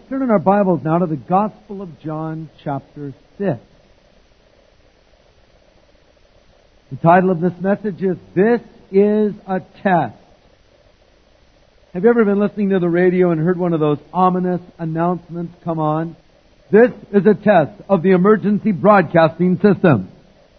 turn in our Bibles now to the Gospel of John, chapter 6. The title of this message is, This is a Test. Have you ever been listening to the radio and heard one of those ominous announcements come on? This is a test of the emergency broadcasting system.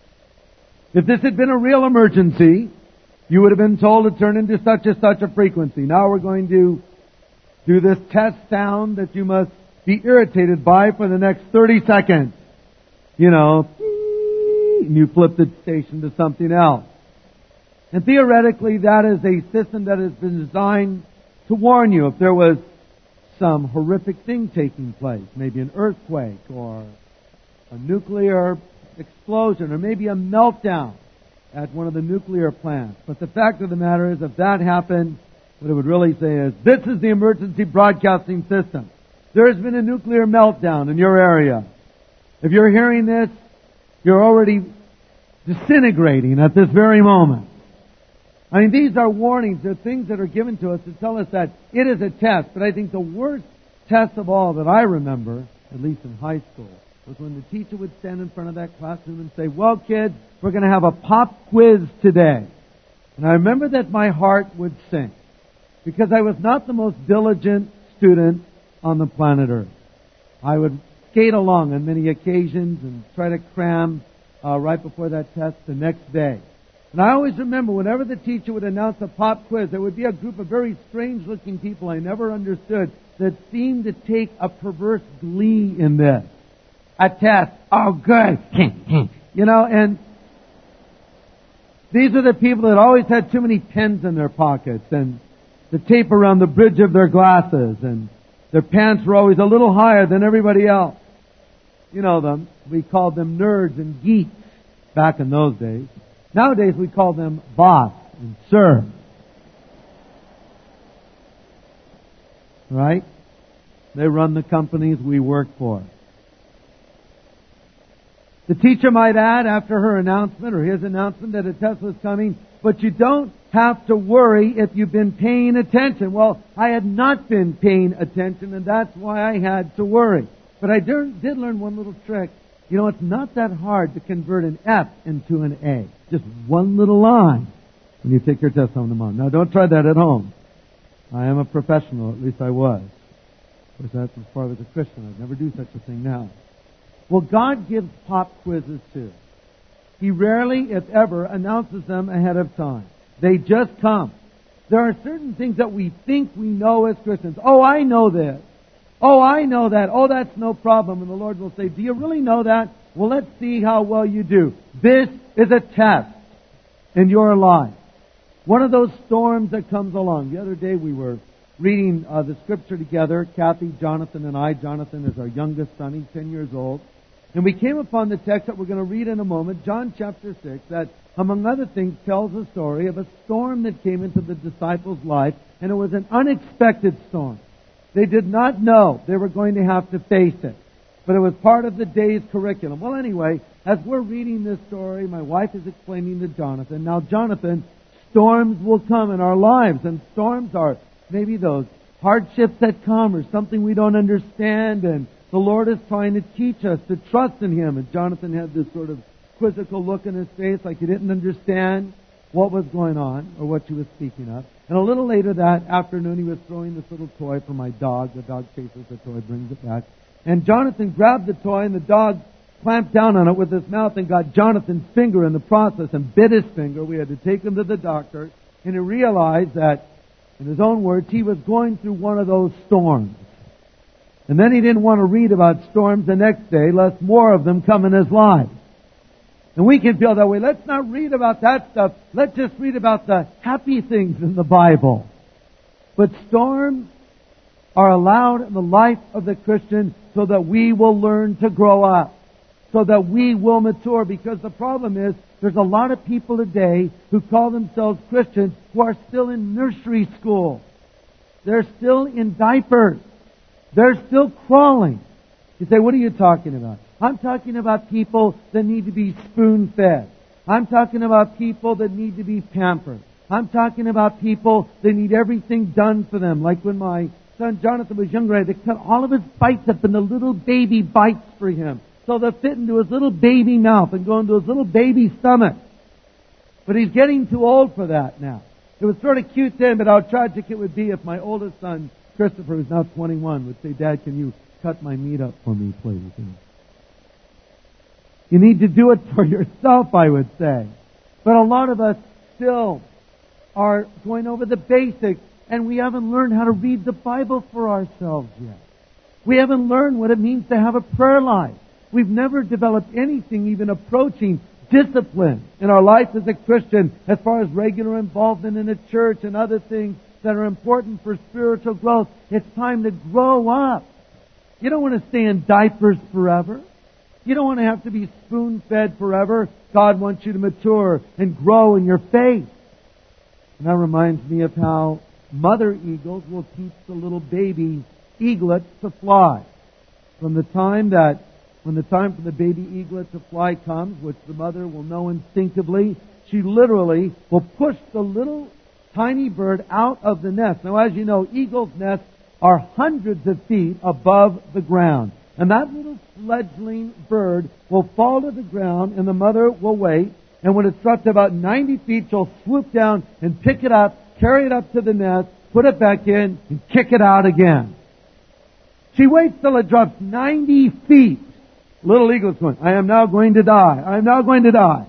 If this had been a real emergency, you would have been told to turn into such a frequency. Now we're going to do this test sound that you must be irritated by for the next 30 seconds. You know, and you flip the station to something else. And theoretically, that is a system that has been designed to warn you if there was some horrific thing taking place, maybe an earthquake or a nuclear explosion or maybe a meltdown at one of the nuclear plants. But the fact of the matter is, if that happened, what it would really say is, this is the emergency broadcasting system. There has been a nuclear meltdown in your area. If you're hearing this, you're already disintegrating at this very moment. I mean, these are warnings. They're things that are given to us to tell us that it is a test. But I think the worst test of all that I remember, at least in high school, was when the teacher would stand in front of that classroom and say, well, kids, we're going to have a pop quiz today. And I remember that my heart would sink, because I was not the most diligent student on the planet Earth. I would skate along on many occasions and try to cram right before that test the next day. And I always remember, whenever the teacher would announce a pop quiz, there would be a group of very strange-looking people I never understood that seemed to take a perverse glee in this. A test. Oh, good. You know, and these are the people that always had too many pens in their pockets and the tape around the bridge of their glasses, and their pants were always a little higher than everybody else. You know them. We called them nerds and geeks back in those days. Nowadays we call them boss and sir. Right? They run the companies we work for. The teacher might add after her announcement or his announcement that a test was coming, but you don't have to worry if you've been paying attention. Well, I had not been paying attention, and that's why I had to worry. But I did learn one little trick. You know, it's not that hard to convert an F into an A. Just one little line when you take your test home tomorrow. Now, don't try that at home. I am a professional, at least I was. Of course, that's as far as a Christian. I'd never do such a thing now. Well, God gives pop quizzes too. He rarely, if ever, announces them ahead of time. They just come. There are certain things that we think we know as Christians. Oh, I know this. Oh, I know that. Oh, that's no problem. And the Lord will say, do you really know that? Well, let's see how well you do. This is a test in your life. One of those storms that comes along. The other day we were reading the Scripture together, Kathy, Jonathan, and I. Jonathan is our youngest son. He's 10 years old. And we came upon the text that we're going to read in a moment, John chapter 6, that, among other things, tells a story of a storm that came into the disciples' life, and it was an unexpected storm. They did not know they were going to have to face it, but it was part of the day's curriculum. Well, anyway, as we're reading this story, my wife is explaining to Jonathan, now, Jonathan, storms will come in our lives, and storms are maybe those hardships that come or something we don't understand, and the Lord is trying to teach us to trust in Him. And Jonathan had this sort of quizzical look in his face, like he didn't understand what was going on or what she was speaking of. And a little later that afternoon, he was throwing this little toy for my dog. The dog chases the toy, brings it back. And Jonathan grabbed the toy, and the dog clamped down on it with his mouth and got Jonathan's finger in the process and bit his finger. We had to take him to the doctor, and he realized that, in his own words, he was going through one of those storms. And then he didn't want to read about storms the next day, lest more of them come in his life. And we can feel that way. Let's not read about that stuff. Let's just read about the happy things in the Bible. But storms are allowed in the life of the Christian so that we will learn to grow up, so that we will mature. Because the problem is, there's a lot of people today who call themselves Christians who are still in nursery school. They're still in diapers. They're still crawling. You say, what are you talking about? I'm talking about people that need to be spoon-fed. I'm talking about people that need to be pampered. I'm talking about people that need everything done for them. Like when my son Jonathan was younger, I had to cut all of his bites up into little baby bites for him. So they'll fit into his little baby mouth and go into his little baby stomach. But he's getting too old for that now. It was sort of cute then, but how tragic it would be if my oldest son, Christopher, who's now 21, would say, Dad, can you cut my meat up for me, please? You need to do it for yourself, I would say. But a lot of us still are going over the basics, and we haven't learned how to read the Bible for ourselves yet. We haven't learned what it means to have a prayer life. We've never developed anything even approaching discipline in our life as a Christian as far as regular involvement in a church and other things that are important for spiritual growth. It's time to grow up. You don't want to stay in diapers forever. You don't want to have to be spoon-fed forever. God wants you to mature and grow in your faith. And that reminds me of how mother eagles will teach the little baby eaglets to fly. When the time for the baby eaglet to fly comes, which the mother will know instinctively, she literally will push the little tiny bird out of the nest. Now, as you know, eagles' nests are hundreds of feet above the ground. And that little fledgling bird will fall to the ground, and the mother will wait. And when it's dropped about 90 feet, she'll swoop down and pick it up, carry it up to the nest, put it back in, and kick it out again. She waits till it drops 90 feet. Little eagle's going, I am now going to die. I am now going to die.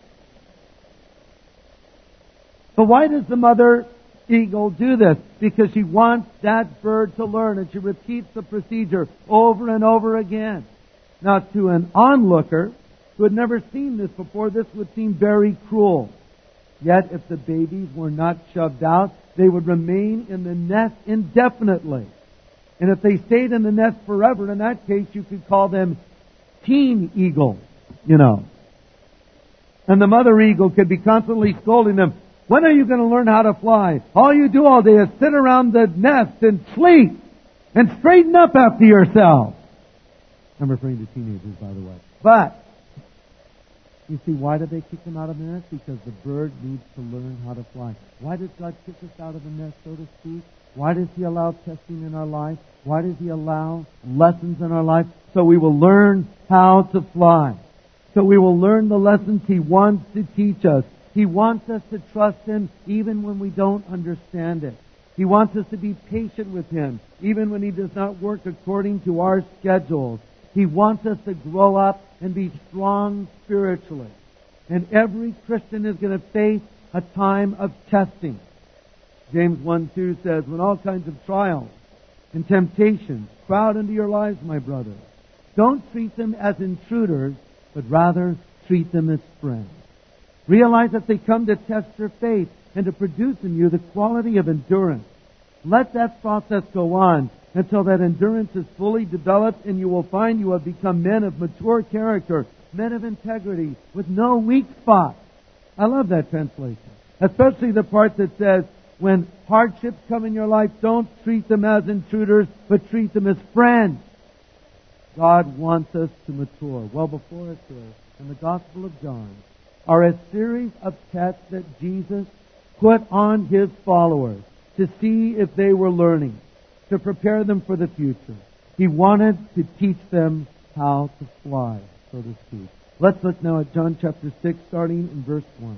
But why does the mother eagle do this? Because she wants that bird to learn, and she repeats the procedure over and over again. Now, to an onlooker who had never seen this before, this would seem very cruel. Yet, if the babies were not shoved out, they would remain in the nest indefinitely. And if they stayed in the nest forever, in that case, you could call them teen eagles, And the mother eagle could be constantly scolding them, when are you going to learn how to fly? All you do all day is sit around the nest and sleep and straighten up after yourself. I'm referring to teenagers, by the way. But, you see, why did they kick them out of the nest? Because the bird needs to learn how to fly. Why does God kick us out of the nest, so to speak? Why does He allow testing in our life? Why does He allow lessons in our life? So we will learn how to fly. So we will learn the lessons He wants to teach us. He wants us to trust Him even when we don't understand it. He wants us to be patient with Him even when He does not work according to our schedules. He wants us to grow up and be strong spiritually. And every Christian is going to face a time of testing. James 1:2 says, when all kinds of trials and temptations crowd into your lives, my brother, don't treat them as intruders, but rather treat them as friends. Realize that they come to test your faith and to produce in you the quality of endurance. Let that process go on until that endurance is fully developed, and you will find you have become men of mature character, men of integrity, with no weak spots. I love that translation. Especially the part that says, when hardships come in your life, don't treat them as intruders, but treat them as friends. God wants us to mature. Well, before us here, in the Gospel of John, are a series of tests that Jesus put on His followers to see if they were learning, to prepare them for the future. He wanted to teach them how to fly, so to speak. Let's look now at John chapter 6, starting in verse 1.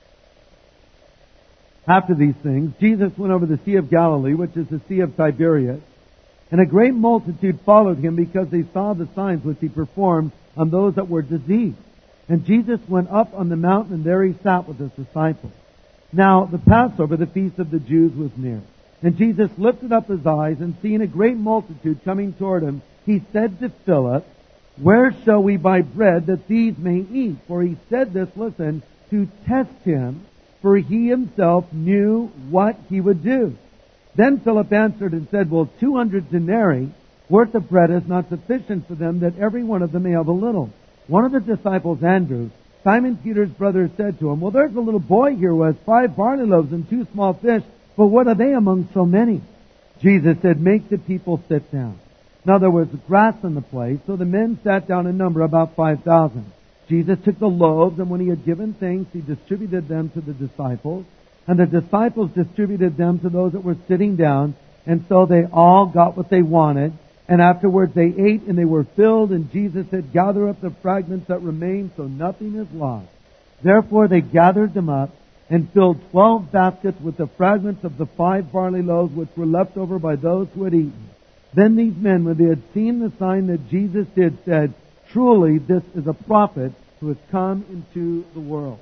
After these things, Jesus went over the Sea of Galilee, which is the Sea of Tiberias, and a great multitude followed Him because they saw the signs which He performed on those that were diseased. And Jesus went up on the mountain, and there He sat with His disciples. Now the Passover, the feast of the Jews, was near. And Jesus lifted up His eyes, and seeing a great multitude coming toward Him, He said to Philip, where shall we buy bread that these may eat? For He said this, listen, to test Him, for He Himself knew what He would do. Then Philip answered and said, 200 denarii worth of bread is not sufficient for them, that every one of them may have a little. One of the disciples, Andrew, Simon Peter's brother, said to Him, there's a little boy here who has 5 barley loaves and 2 small fish, but what are they among so many? Jesus said, make the people sit down. Now there was grass in the place, so the men sat down in number about 5,000. Jesus took the loaves, and when He had given thanks, He distributed them to the disciples, and the disciples distributed them to those that were sitting down, And so they all got what they wanted. And afterwards they ate and they were filled. And Jesus said, gather up the fragments that remain so nothing is lost. Therefore they gathered them up and filled 12 baskets with the fragments of the 5 barley loaves which were left over by those who had eaten. Then these men, when they had seen the sign that Jesus did, said, truly this is a prophet who has come into the world.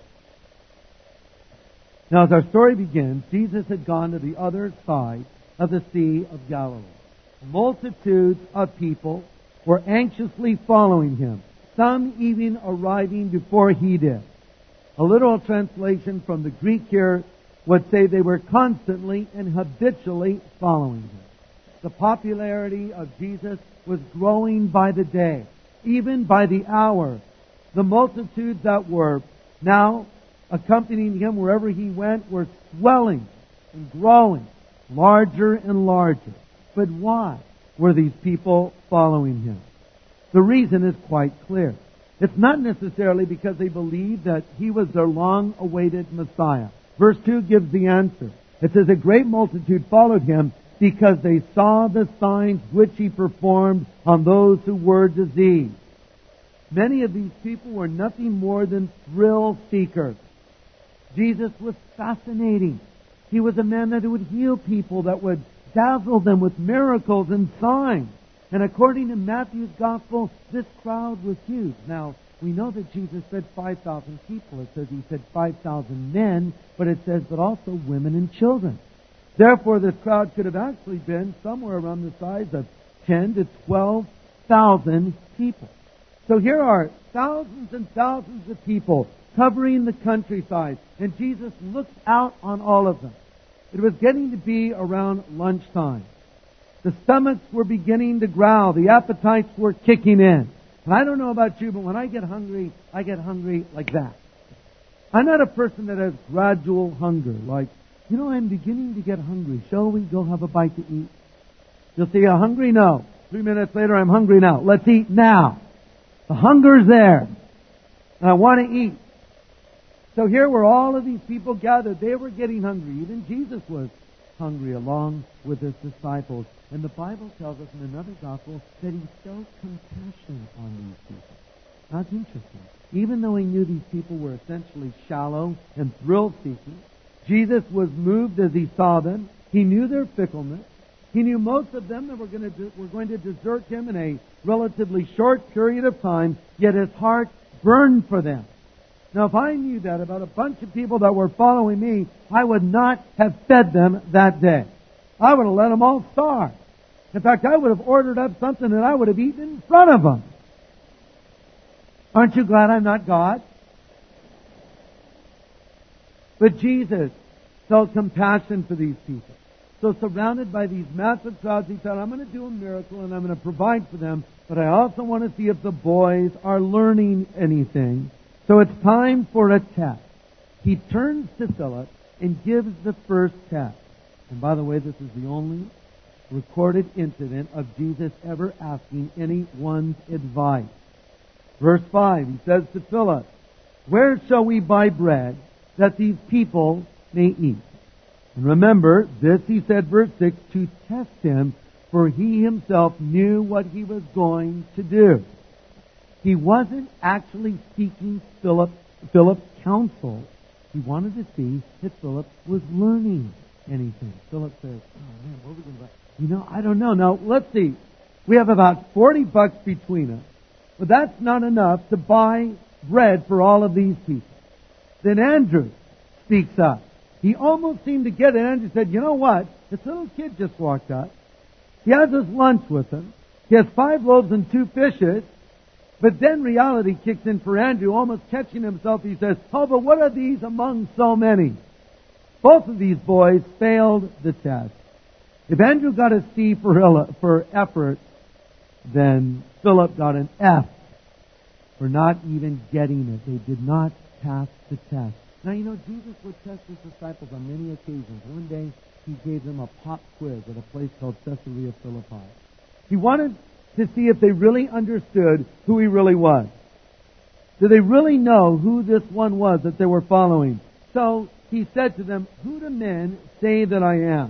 Now as our story begins, Jesus had gone to the other side of the Sea of Galilee. Multitudes of people were anxiously following him, some even arriving before he did. A literal translation from the Greek here would say they were constantly and habitually following him. The popularity of Jesus was growing by the day, even by the hour. The multitudes that were now accompanying him wherever he went were swelling and growing, larger and larger. But why were these people following him? The reason is quite clear. It's not necessarily because they believed that he was their long-awaited Messiah. Verse 2 gives the answer. It says, a great multitude followed him because they saw the signs which he performed on those who were diseased. Many of these people were nothing more than thrill seekers. Jesus was fascinating. He was a man that would heal people, that would dazzle them with miracles and signs. And according to Matthew's Gospel, this crowd was huge. Now, we know that Jesus fed 5,000 people. It says he fed 5,000 men, but it says but also women and children. Therefore, this crowd could have actually been somewhere around the size of 10 to 12,000 people. So here are thousands and thousands of people covering the countryside, and Jesus looked out on all of them. It was getting to be around lunchtime. The stomachs were beginning to growl. The appetites were kicking in. And I don't know about you, but when I get hungry like that. I'm not a person that has gradual hunger. Like, I'm beginning to get hungry. Shall we go have a bite to eat? You'll say, are you hungry? No. 3 minutes later, I'm hungry now. Let's eat now. The hunger's there. And I want to eat. So here were all of these people gathered. They were getting hungry. Even Jesus was hungry along with his disciples. And the Bible tells us in another gospel that he felt compassion on these people. That's interesting. Even though he knew these people were essentially shallow and thrill-seeking, Jesus was moved as he saw them. He knew their fickleness. He knew most of them that were going to desert him in a relatively short period of time, yet his heart burned for them. Now, if I knew that about a bunch of people that were following me, I would not have fed them that day. I would have let them all starve. In fact, I would have ordered up something that I would have eaten in front of them. Aren't you glad I'm not God? But Jesus felt compassion for these people. So surrounded by these massive crowds, he thought, I'm going to do a miracle and I'm going to provide for them, but I also want to see if the boys are learning anything. So it's time for a test. He turns to Philip and gives the first test. And by the way, this is the only recorded incident of Jesus ever asking anyone's advice. Verse 5, he says to Philip, where shall we buy bread that these people may eat? And remember, this he said, verse 6, to test him, for he himself knew what he was going to do. He wasn't actually seeking Philip's counsel. He wanted to see if Philip was learning anything. Philip says, oh man, what are we going to buy? I don't know. Now, let's see. We have about $40 between us. But that's not enough to buy bread for all of these people. Then Andrew speaks up. He almost seemed to get it. Andrew said, you know what? This little kid just walked up. He has his lunch with him. He has 5 loaves and 2 fishes. But then reality kicks in for Andrew, almost catching himself. He says, oh, but what are these among so many? Both of these boys failed the test. If Andrew got a C for effort, then Philip got an F for not even getting it. They did not pass the test. Now, Jesus would test his disciples on many occasions. One day, he gave them a pop quiz at a place called Caesarea Philippi. He wanted to see if they really understood who he really was. Did they really know who this one was that they were following? So he said to them, who do men say that I am?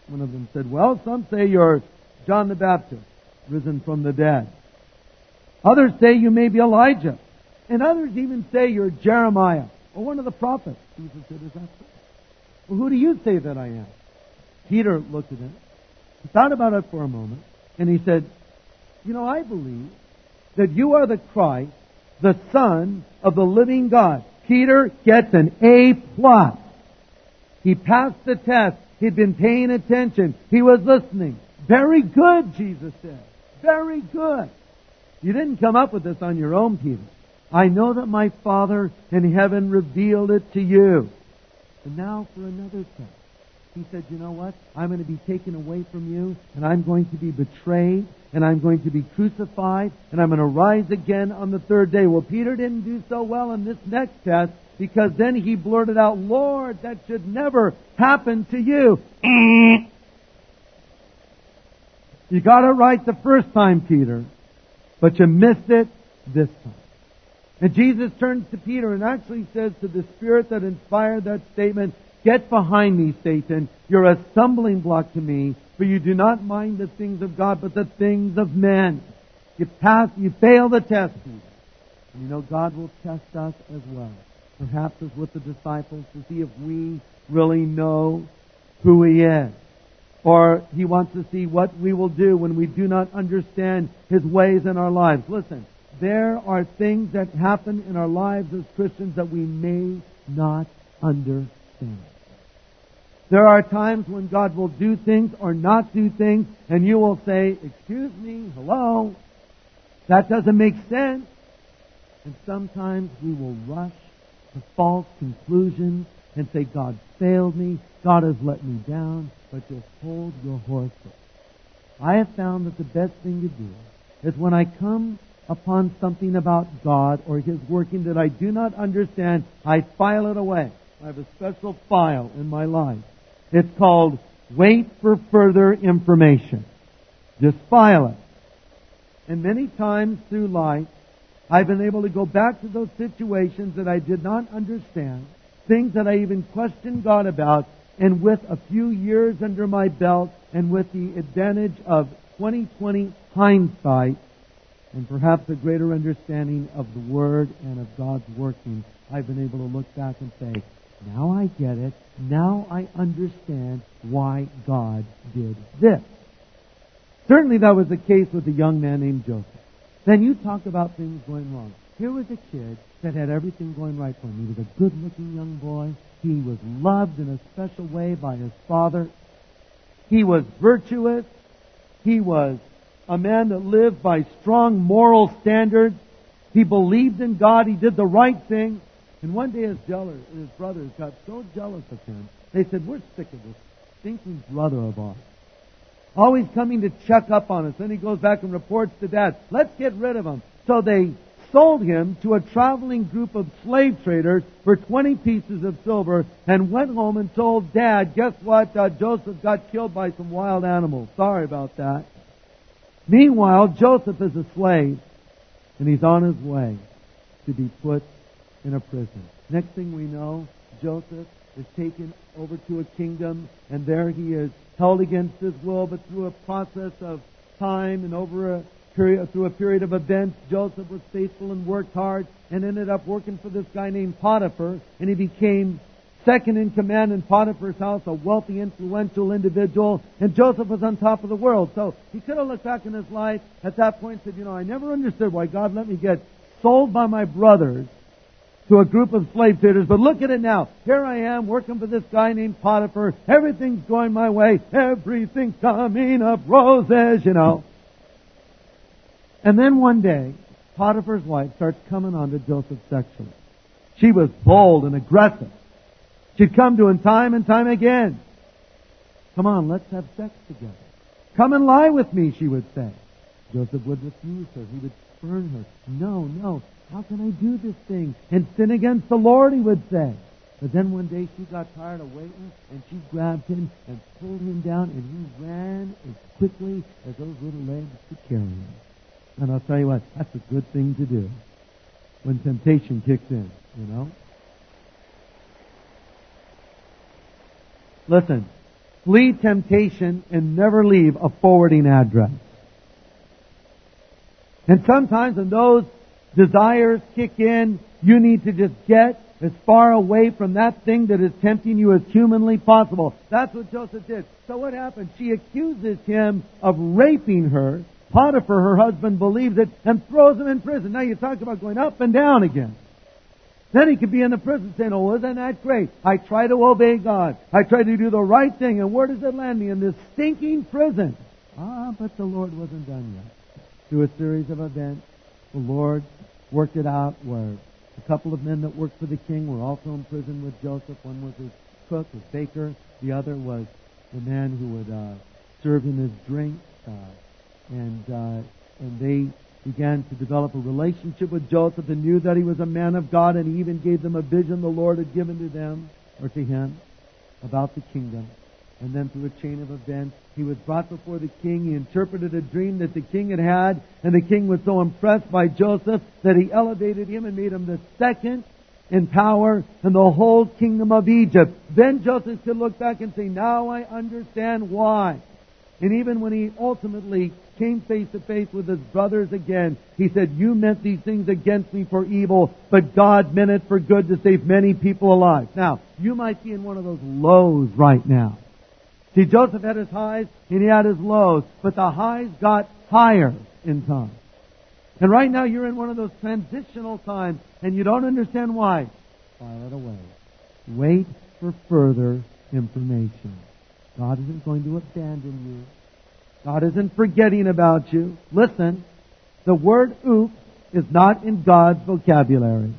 One of them said, well, some say you're John the Baptist, risen from the dead. Others say you may be Elijah. And others even say you're Jeremiah or one of the prophets. Jesus said, is that so? Well, who do you say that I am? Peter looked at him. He thought about it for a moment. And he said, I believe that you are the Christ, the Son of the living God. Peter gets an A+. He passed the test. He'd been paying attention. He was listening. Very good, Jesus said. Very good. You didn't come up with this on your own, Peter. I know that my Father in heaven revealed it to you. And now for another test. He said, you know what? I'm going to be taken away from you, and I'm going to be betrayed, and I'm going to be crucified, and I'm going to rise again on the third day. Well, Peter didn't do so well in this next test, because then he blurted out, Lord, that should never happen to you. You got it right the first time, Peter, but you missed it this time. And Jesus turns to Peter and actually says to the Spirit that inspired that statement, get behind me, Satan. You're a stumbling block to me, for you do not mind the things of God, but the things of men. You fail the test, Peter. And God will test us as well. Perhaps as with the disciples, to see if we really know who He is. Or He wants to see what we will do when we do not understand His ways in our lives. Listen, there are things that happen in our lives as Christians that we may not understand. There are times when God will do things or not do things, and you will say, excuse me, hello, that doesn't make sense. And sometimes we will rush to false conclusions and say, God failed me, God has let me down, but just hold your horses. I have found that the best thing to do is when I come upon something about God or His working that I do not understand, I file it away. I have a special file in my life. It's called Wait for Further Information. Just file it. And many times through life, I've been able to go back to those situations that I did not understand, things that I even questioned God about, and with a few years under my belt, and with the advantage of 20/20 hindsight, and perhaps a greater understanding of the Word and of God's working, I've been able to look back and say, now I get it. Now I understand why God did this. Certainly that was the case with a young man named Joseph. Then you talk about things going wrong. Here was a kid that had everything going right for him. He was a good-looking young boy. He was loved in a special way by his father. He was virtuous. He was a man that lived by strong moral standards. He believed in God. He did the right thing. And one day his brothers got so jealous of him, they said, we're sick of this stinking brother of ours. Always coming to check up on us. Then he goes back and reports to Dad, let's get rid of him. So they sold him to a traveling group of slave traders for 20 pieces of silver and went home and told Dad, guess what? Joseph got killed by some wild animals. Sorry about that. Meanwhile, Joseph is a slave and he's on his way to be put in a prison. Next thing we know, Joseph is taken over to a kingdom, and there he is held against his will, but through a process of time and through a period of events, Joseph was faithful and worked hard and ended up working for this guy named Potiphar, and he became second in command in Potiphar's house, a wealthy, influential individual, and Joseph was on top of the world. So he could have looked back in his life at that point and said, I never understood why God let me get sold by my brothers to a group of slave traders, but look at it now. Here I am working for this guy named Potiphar. Everything's going my way. Everything's coming up roses, And then one day, Potiphar's wife starts coming on to Joseph sexually. She was bold and aggressive. She'd come to him time and time again. Come on, let's have sex together. Come and lie with me, she would say. Joseph would refuse her. He would spurn her. No. How can I do this thing and sin against the Lord, he would say. But then one day she got tired of waiting and she grabbed him and pulled him down and he ran as quickly as those little legs could carry him. And I'll tell you what, that's a good thing to do when temptation kicks in, Listen, Flee temptation and never leave a forwarding address. And sometimes when those desires kick in, you need to just get as far away from that thing that is tempting you as humanly possible. That's what Joseph did. So what happened? She accuses him of raping her. Potiphar, her husband, believes it and throws him in prison. Now you talk about going up and down again. Then he could be in the prison saying, oh, isn't that great? I try to obey God. I try to do the right thing. And where does it land me? In this stinking prison. But the Lord wasn't done yet. Through a series of events, the Lord worked it out where a couple of men that worked for the king were also in prison with Joseph. One was his cook, his baker. The other was the man who would serve him his drinks. And they began to develop a relationship with Joseph and knew that he was a man of God, and he even gave them a vision the Lord had given to them, or to him, about the kingdom. And then through a chain of events, he was brought before the king. He interpreted a dream that the king had had, and the king was so impressed by Joseph that he elevated him and made him the second in power in the whole kingdom of Egypt. Then Joseph could look back and say, now I understand why. And even when he ultimately came face to face with his brothers again, he said, you meant these things against me for evil, but God meant it for good to save many people alive. Now, you might be in one of those lows right now. See, Joseph had his highs and he had his lows, but the highs got higher in time. And right now you're in one of those transitional times and you don't understand why. File it away. Wait for further information. God isn't going to abandon you. God isn't forgetting about you. Listen, the word oops is not in God's vocabulary.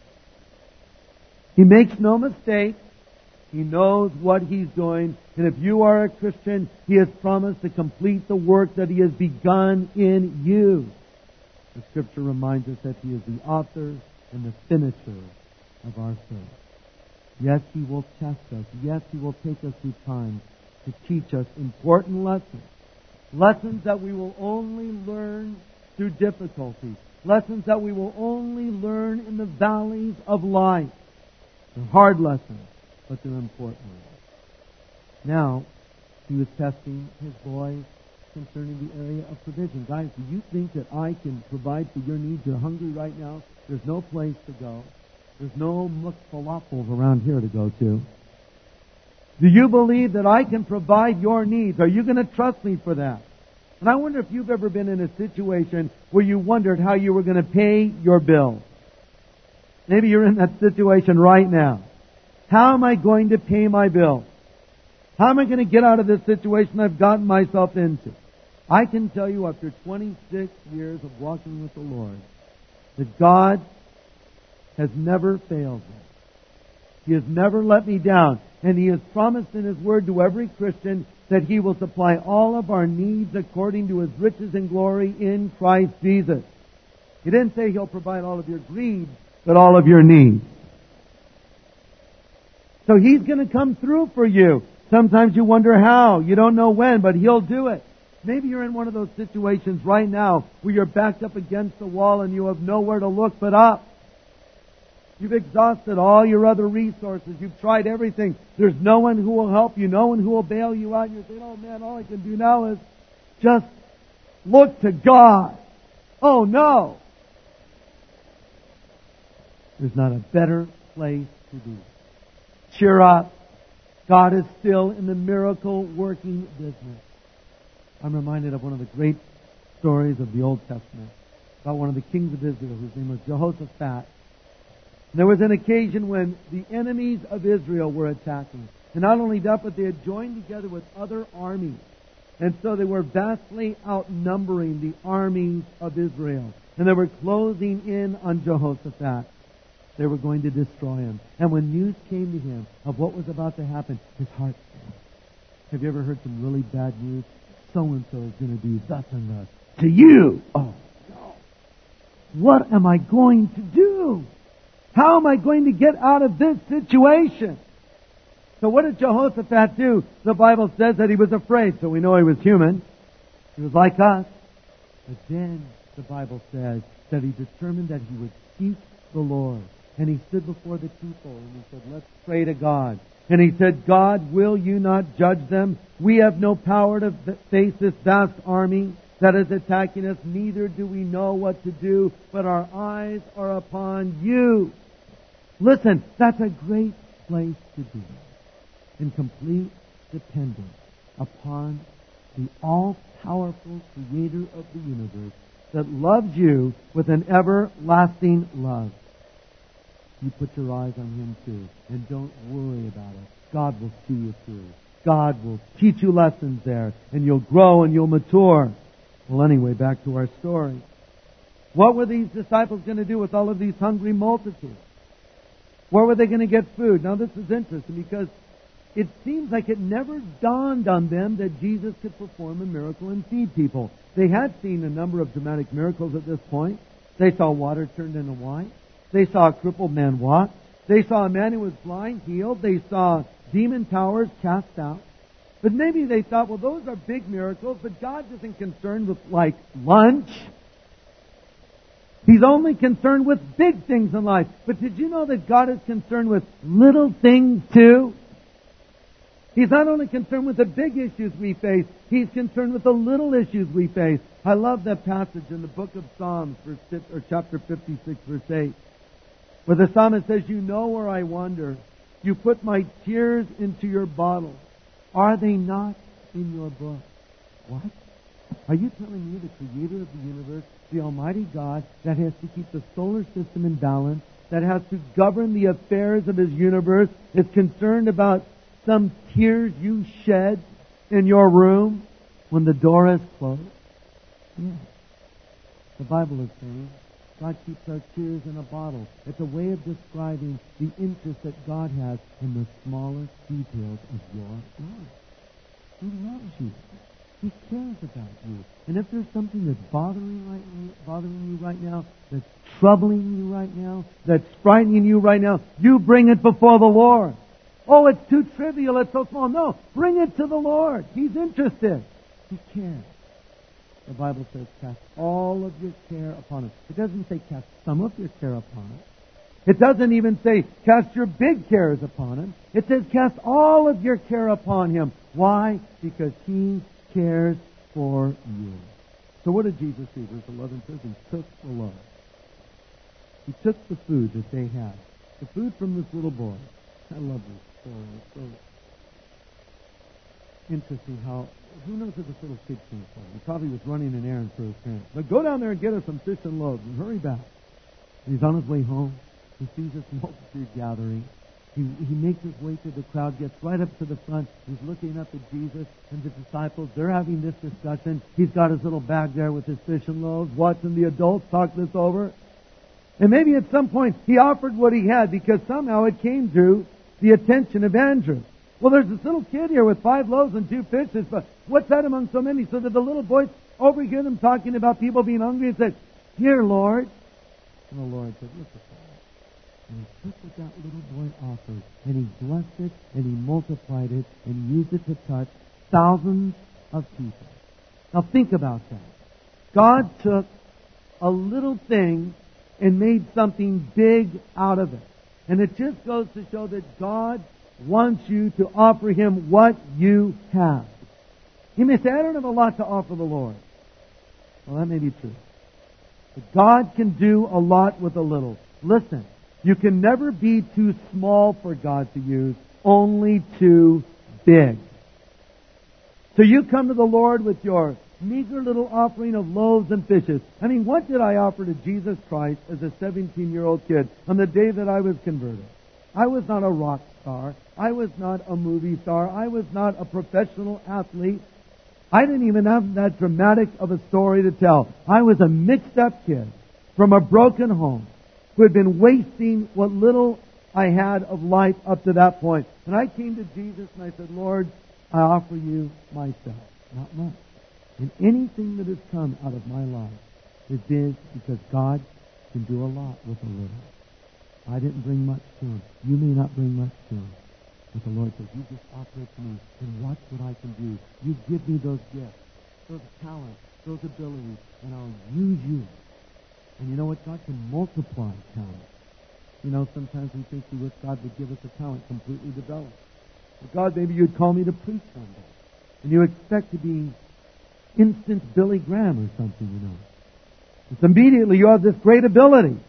He makes no mistake. He knows what He's doing. And if you are a Christian, He has promised to complete the work that He has begun in you. The Scripture reminds us that He is the author and the finisher of our faith. Yes, He will test us. Yes, He will take us through times to teach us important lessons. Lessons that we will only learn through difficulty. Lessons that we will only learn in the valleys of life. They're hard lessons, but they're important ones. Now, he was testing his boys concerning the area of provision. Guys, do you think that I can provide for your needs? You're hungry right now. There's no place to go. There's no falafels around here to go to. Do you believe that I can provide your needs? Are you going to trust me for that? And I wonder if you've ever been in a situation where you wondered how you were going to pay your bills. Maybe you're in that situation right now. How am I going to pay my bills? How am I going to get out of this situation I've gotten myself into? I can tell you after 26 years of walking with the Lord that God has never failed me. He has never let me down. And He has promised in His Word to every Christian that He will supply all of our needs according to His riches and glory in Christ Jesus. He didn't say He'll provide all of your greed, but all of your needs. So He's going to come through for you. Sometimes you wonder how. You don't know when, but He'll do it. Maybe you're in one of those situations right now where you're backed up against the wall and you have nowhere to look but up. You've exhausted all your other resources. You've tried everything. There's no one who will help you, no one who will bail you out. You're saying, oh man, all I can do now is just look to God. Oh no! There's not a better place to be. Cheer up. God is still in the miracle working business. I'm reminded of one of the great stories of the Old Testament about one of the kings of Israel whose name was Jehoshaphat. There was an occasion when the enemies of Israel were attacking. And not only that, but they had joined together with other armies. And so they were vastly outnumbering the armies of Israel. And they were closing in on Jehoshaphat. They were going to destroy him. And when news came to him of what was about to happen, his heart fell. Have you ever heard some really bad news? So-and-so is going to do thus and thus to you. Oh, no. What am I going to do? How am I going to get out of this situation? So what did Jehoshaphat do? The Bible says that he was afraid, so we know he was human. He was like us. But then the Bible says that he determined that he would seek the Lord. And he stood before the people and he said, let's pray to God. And he said, God, will you not judge them? We have no power to face this vast army that is attacking us. Neither do we know what to do, but our eyes are upon you. Listen, that's a great place to be. In complete dependence upon the all-powerful Creator of the universe that loves you with an everlasting love. You put your eyes on Him too, and don't worry about it. God will see you through. God will teach you lessons there, and you'll grow and you'll mature. Well, anyway, back to our story. What were these disciples going to do with all of these hungry multitudes? Where were they going to get food? Now, this is interesting because it seems like it never dawned on them that Jesus could perform a miracle and feed people. They had seen a number of dramatic miracles at this point. They saw water turned into wine. They saw a crippled man walk. They saw a man who was blind healed. They saw demon powers cast out. But maybe they thought, well, those are big miracles, but God isn't concerned with, like, lunch. He's only concerned with big things in life. But did you know that God is concerned with little things too? He's not only concerned with the big issues we face, He's concerned with the little issues we face. I love that passage in the book of Psalms, chapter 56, verse 8, where the psalmist says, you know where I wander. You put my tears into your bottle. Are they not in your book? What? Are you telling me the Creator of the universe, the Almighty God, that has to keep the solar system in balance, that has to govern the affairs of His universe, is concerned about some tears you shed in your room when the door is closed? Yes. The Bible is saying God keeps our tears in a bottle. It's a way of describing the interest that God has in the smallest details of your life. He loves you. He cares about you. And if there's something that's bothering you right now, that's troubling you right now, that's frightening you right now, you bring it before the Lord. Oh, it's too trivial, it's so small. No, bring it to the Lord. He's interested. He cares. The Bible says, cast all of your care upon Him. It doesn't say cast some of your care upon Him. It doesn't even say cast your big cares upon Him. It says cast all of your care upon Him. Why? Because He cares for you. So what did Jesus do? Verse 11 says He took the loaf. He took the food that they had. The food from this little boy. I love this story. It's so interesting how, who knows where this little kid came from? He probably was running an errand for his parents. But go down there and get us some fish and loaves and hurry back. And he's on his way home. He sees this multitude gathering. He makes his way through the crowd, gets right up to the front. He's looking up at Jesus and the disciples. They're having this discussion. He's got his little bag there with his fish and loaves, watching the adults talk this over. And maybe at some point he offered what he had because somehow it came to the attention of Andrew. Well, there's this little kid here with 5 loaves and 2 fishes, but what's that among so many? So that the little boys overhear them talking about people being hungry and said, here, Lord. And the Lord said, look at that. And He took what that little boy offered, and He blessed it, and He multiplied it, and used it to touch thousands of people. Now think about that. God took a little thing and made something big out of it. And it just goes to show that God wants you to offer Him what you have. You may say, I don't have a lot to offer the Lord. Well, that may be true. But God can do a lot with a little. Listen, you can never be too small for God to use, only too big. So you come to the Lord with your meager little offering of loaves and fishes. I mean, what did I offer to Jesus Christ as a 17-year-old kid on the day that I was converted? I was not a rock star. I was not a movie star. I was not a professional athlete. I didn't even have that dramatic of a story to tell. I was a mixed-up kid from a broken home who had been wasting what little I had of life up to that point. And I came to Jesus and I said, Lord, I offer you myself. Not much. And anything that has come out of my life is big because God can do a lot with a little. I didn't bring much to Him. You may not bring much to Him. But the Lord says, you just offer it to me and watch what I can do. You give me those gifts, those talents, those abilities, and I'll use you. And you know what? God can multiply talent. You know, sometimes we think we wish God would give us a talent completely developed. God, maybe you'd call me to preach one day. And you expect to be instant Billy Graham or something, you know. It's immediately you have this great ability.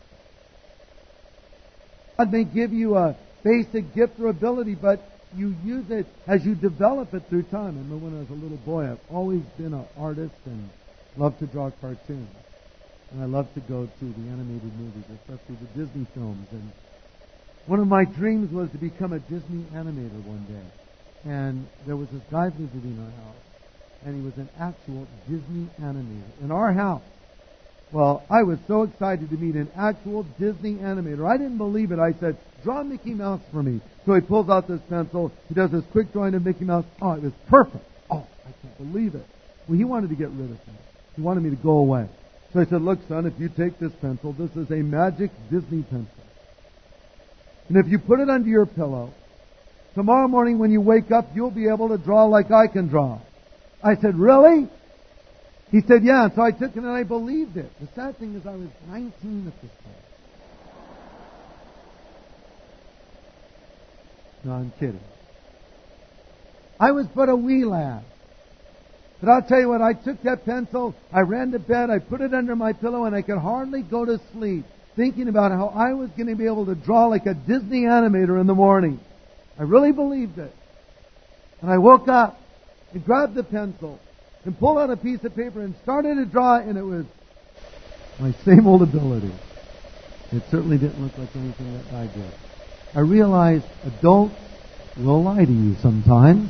God may give you a basic gift or ability, but you use it as you develop it through time. I remember when I was a little boy, I've always been an artist and loved to draw cartoons. And I love to go to the animated movies, especially the Disney films. And one of my dreams was to become a Disney animator one day. And there was this guy visiting our house, and he was an actual Disney animator in our house. Well, I was so excited to meet an actual Disney animator. I didn't believe it. I said, draw Mickey Mouse for me. So he pulls out this pencil. He does this quick drawing of Mickey Mouse. Oh, it was perfect. Oh, I can't believe it. Well, he wanted to get rid of me. He wanted me to go away. So I said, look, son, if you take this pencil, this is a magic Disney pencil. And if you put it under your pillow, tomorrow morning when you wake up, you'll be able to draw like I can draw. I said, really? He said, yeah. And so I took it and I believed it. The sad thing is I was 19 at this time. No, I'm kidding. I was but a wee lad. But I'll tell you what, I took that pencil, I ran to bed, I put it under my pillow, and I could hardly go to sleep thinking about how I was going to be able to draw like a Disney animator in the morning. I really believed it. And I woke up and grabbed the pencil and pulled out a piece of paper and started to draw, and it was my same old ability. It certainly didn't look like anything that I did. I realized adults will lie to you sometimes.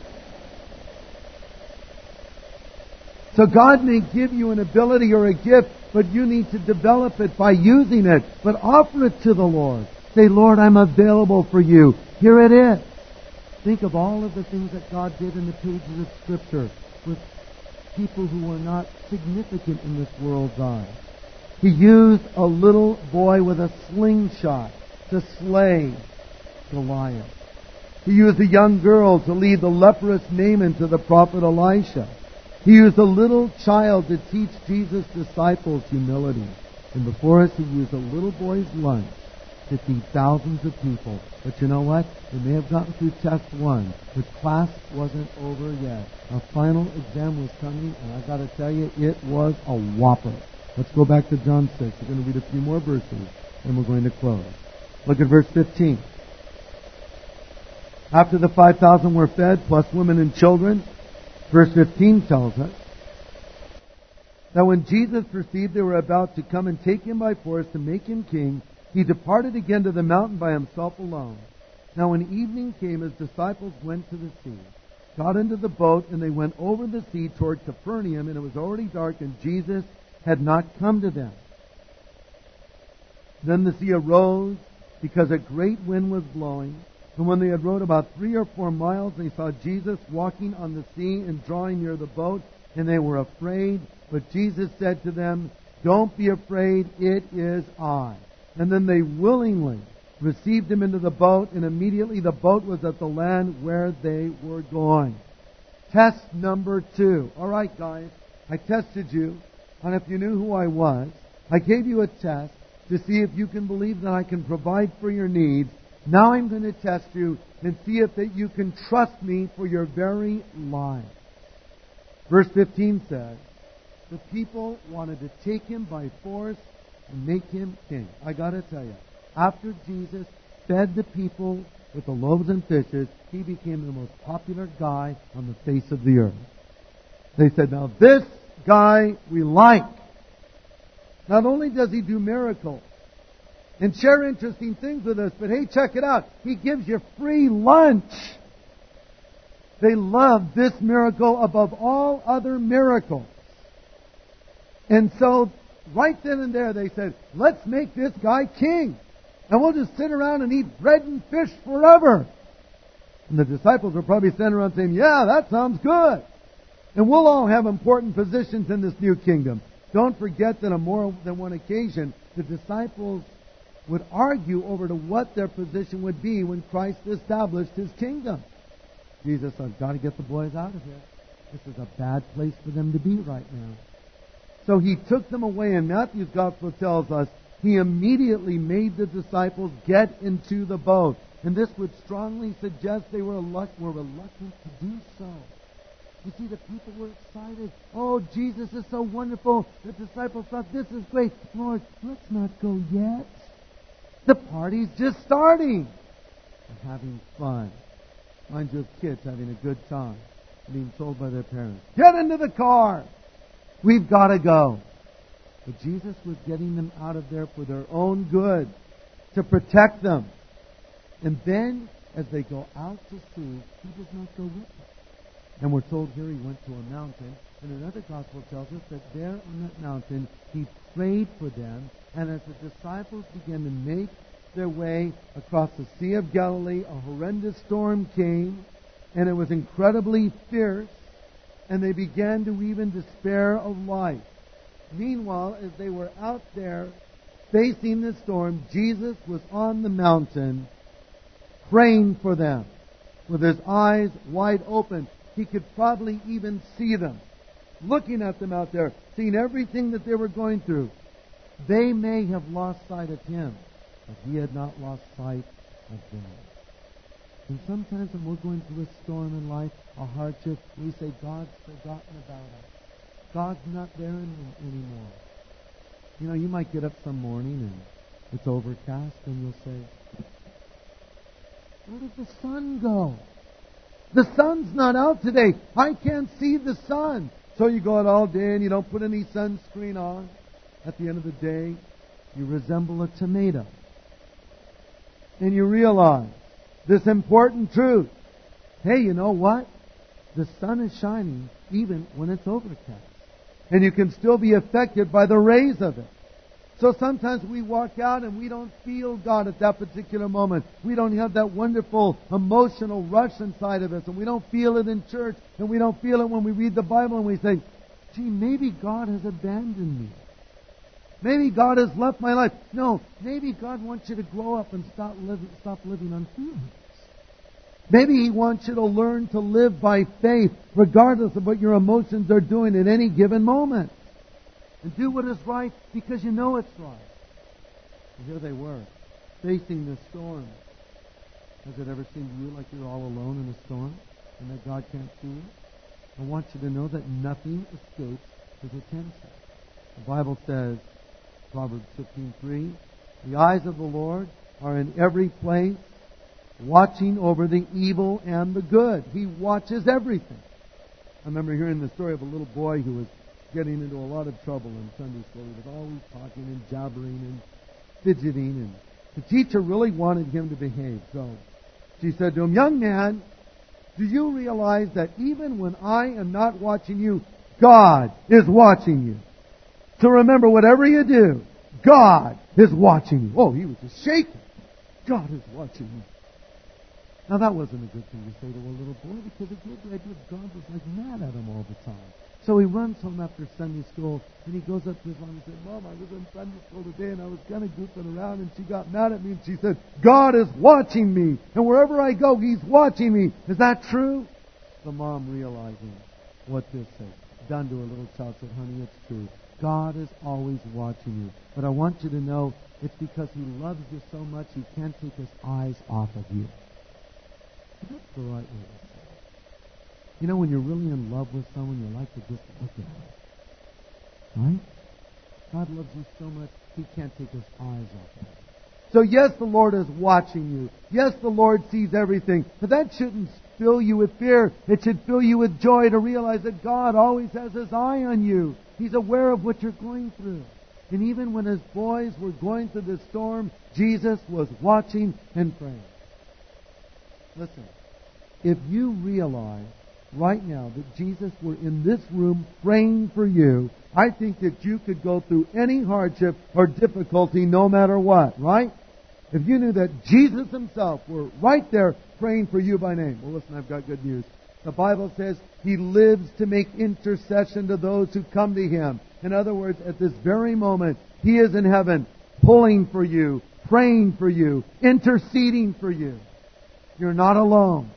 So God may give you an ability or a gift, but you need to develop it by using it. But offer it to the Lord. Say, Lord, I'm available for you. Here it is. Think of all of the things that God did in the pages of Scripture with people who were not significant in this world's eyes. He used a little boy with a slingshot to slay Goliath. He used a young girl to lead the leprous Naaman to the prophet Elisha. He used a little child to teach Jesus' disciples humility. And before us, He used a little boy's lunch to feed thousands of people. But you know what? They may have gotten through test one, but class wasn't over yet. Our final exam was coming, and I've got to tell you, it was a whopper. Let's go back to John 6. We're going to read a few more verses, and we're going to close. Look at verse 15. After the 5,000 were fed, plus women and children, verse 15 tells us that when Jesus perceived they were about to come and take Him by force to make Him king, He departed again to the mountain by Himself alone. Now when evening came, His disciples went to the sea, got into the boat, and they went over the sea toward Capernaum, and it was already dark, and Jesus had not come to them. Then the sea arose, because a great wind was blowing. And when they had rowed about 3 or 4 miles, they saw Jesus walking on the sea and drawing near the boat, and they were afraid. But Jesus said to them, "Don't be afraid, it is I." And then they willingly received Him into the boat, and immediately the boat was at the land where they were going. Test number 2. All right, guys, I tested you on if you knew who I was. I gave you a test to see if you can believe that I can provide for your needs. Now I'm going to test you and see if that you can trust me for your very life. Verse 15 says, the people wanted to take Him by force and make Him king. I got to tell you, after Jesus fed the people with the loaves and fishes, He became the most popular guy on the face of the earth. They said, now this guy we like. Not only does He do miracles and share interesting things with us, but hey, check it out. He gives you free lunch. They love this miracle above all other miracles. And so, right then and there, they said, let's make this guy king. And we'll just sit around and eat bread and fish forever. And the disciples were probably sitting around saying, yeah, that sounds good. And we'll all have important positions in this new kingdom. Don't forget that on more than one occasion, the disciples would argue over to what their position would be when Christ established His kingdom. Jesus said, I've got to get the boys out of here. This is a bad place for them to be right now. So He took them away, and Matthew's Gospel tells us He immediately made the disciples get into the boat. And this would strongly suggest they were reluctant to do so. You see, the people were excited. Oh, Jesus is so wonderful. The disciples thought, this is great. Lord, let's not go yet. The party's just starting. They're having fun. Reminds you of kids having a good time, being told by their parents, get into the car. We've got to go. But Jesus was getting them out of there for their own good, to protect them. And then, as they go out to sea, He does not go with them. And we're told here He went to a mountain. And another gospel tells us that there on that mountain, He prayed for them. And as the disciples began to make their way across the Sea of Galilee, a horrendous storm came. And it was incredibly fierce. And they began to even despair of life. Meanwhile, as they were out there facing the storm, Jesus was on the mountain praying for them with His eyes wide open. He could probably even see them, looking at them out there, seeing everything that they were going through. They may have lost sight of Him, but He had not lost sight of them. And sometimes when we're going through a storm in life, a hardship, we say, God's forgotten about us. God's not there anymore. You know, you might get up some morning and it's overcast and you'll say, where did the sun go? The sun's not out today. I can't see the sun. So you go out all day and you don't put any sunscreen on. At the end of the day, you resemble a tomato. And you realize this important truth. Hey, you know what? The sun is shining even when it's overcast. And you can still be affected by the rays of it. So sometimes we walk out and we don't feel God at that particular moment. We don't have that wonderful emotional rush inside of us. And we don't feel it in church. And we don't feel it when we read the Bible and we say, gee, maybe God has abandoned me. Maybe God has left my life. No, maybe God wants you to grow up and stop living on feelings. Maybe He wants you to learn to live by faith regardless of what your emotions are doing at any given moment. And do what is right because you know it's right. And here they were, facing the storm. Has it ever seemed to you like you're all alone in a storm and that God can't see you? I want you to know that nothing escapes His attention. The Bible says, Proverbs 15:3, the eyes of the Lord are in every place, watching over the evil and the good. He watches everything. I remember hearing the story of a little boy who was getting into a lot of trouble in Sunday school. He was always talking and jabbering and fidgeting, and the teacher really wanted him to behave. So she said to him, young man, do you realize that even when I am not watching you, God is watching you? So remember, whatever you do, God is watching you. Oh, he was just shaking. God is watching you. Now that wasn't a good thing to say to a little boy, because it gave the idea that God was like mad at him all the time. So he runs home after Sunday school, and he goes up to his mom and says, Mom, I was in Sunday school today, and I was kind of goofing around, and she got mad at me, and she said, God is watching me, and wherever I go, He's watching me. Is that true? The mom, realizing what this said, done to her little child, said, honey, it's true. God is always watching you. But I want you to know it's because He loves you so much He can't take His eyes off of you. That's the right way to say it. You know, when you're really in love with someone, you like to just look at them. Right? God loves you so much He can't take His eyes off of you. So yes, the Lord is watching you. Yes, the Lord sees everything. But that shouldn't fill you with fear. It should fill you with joy to realize that God always has His eye on you. He's aware of what you're going through. And even when His boys were going through the storm, Jesus was watching and praying. Listen, if you realize right now that Jesus were in this room praying for you, I think that you could go through any hardship or difficulty no matter what, right? If you knew that Jesus Himself were right there praying for you by name. Well, listen, I've got good news. The Bible says He lives to make intercession to those who come to Him. In other words, at this very moment, He is in heaven pulling for you, praying for you, interceding for you. You're not alone.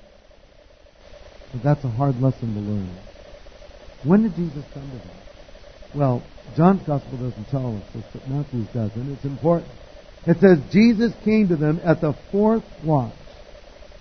But that's a hard lesson to learn. When did Jesus come to them? Well, John's Gospel doesn't tell us this, but Matthew's does, and it's important. It says Jesus came to them at the fourth watch.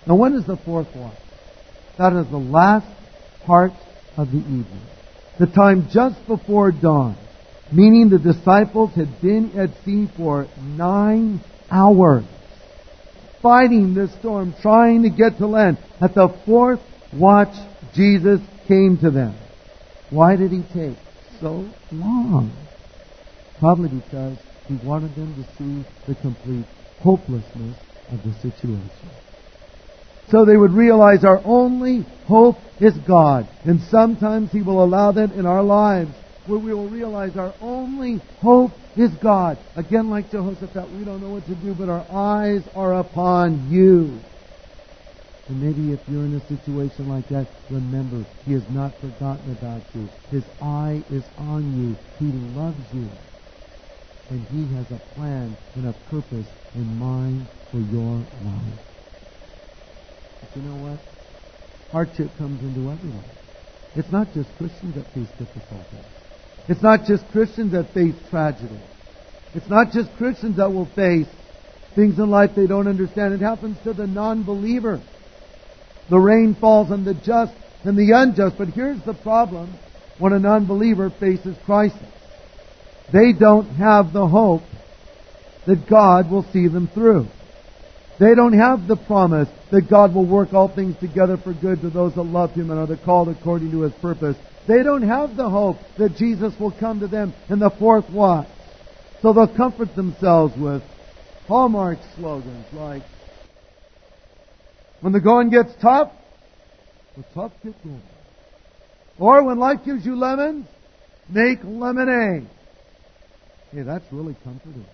Now when is the fourth watch? That is the last part of the evening. The time just before dawn. Meaning the disciples had been at sea for 9 hours. Fighting this storm, trying to get to land. At the fourth watch, Jesus came to them. Why did He take so long? Probably because He wanted them to see the complete hopelessness of the situation. So they would realize our only hope is God. And sometimes He will allow that in our lives, where we will realize our only hope is God. Again, like Jehoshaphat, we don't know what to do, but our eyes are upon You. And maybe if you're in a situation like that, remember, He has not forgotten about you. His eye is on you. He loves you. And He has a plan and a purpose in mind for your life. But you know what? Hardship comes into every life. It's not just Christians that face difficulties. It's not just Christians that face tragedy. It's not just Christians that will face things in life they don't understand. It happens to the non-believer. The rain falls on the just and the unjust. But here's the problem when a non-believer faces crisis. They don't have the hope that God will see them through. They don't have the promise that God will work all things together for good to those that love Him and are called according to His purpose. They don't have the hope that Jesus will come to them in the fourth watch. So they'll comfort themselves with Hallmark slogans like, when the going gets tough, the tough get going. Or when life gives you lemons, make lemonade. Hey, that's really comforting.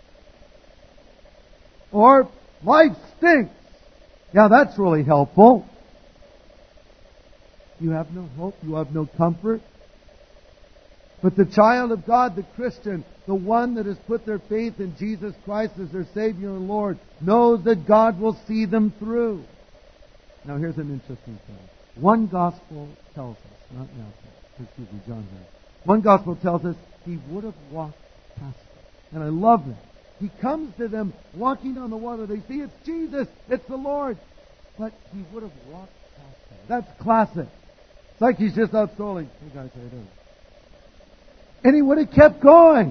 Or, life stinks. Yeah, that's really helpful. You have no hope. You have no comfort. But the child of God, the Christian, the one that has put their faith in Jesus Christ as their Savior and Lord, knows that God will see them through. Now here's an interesting thing. One gospel tells us, not Matthew, John here. One gospel tells us He would have walked past them. And I love that. He comes to them walking on the water. They see it's Jesus, it's the Lord. But He would have walked past them. That's classic. It's like He's just out strolling. Hey guys, how you doing? And He would have kept going.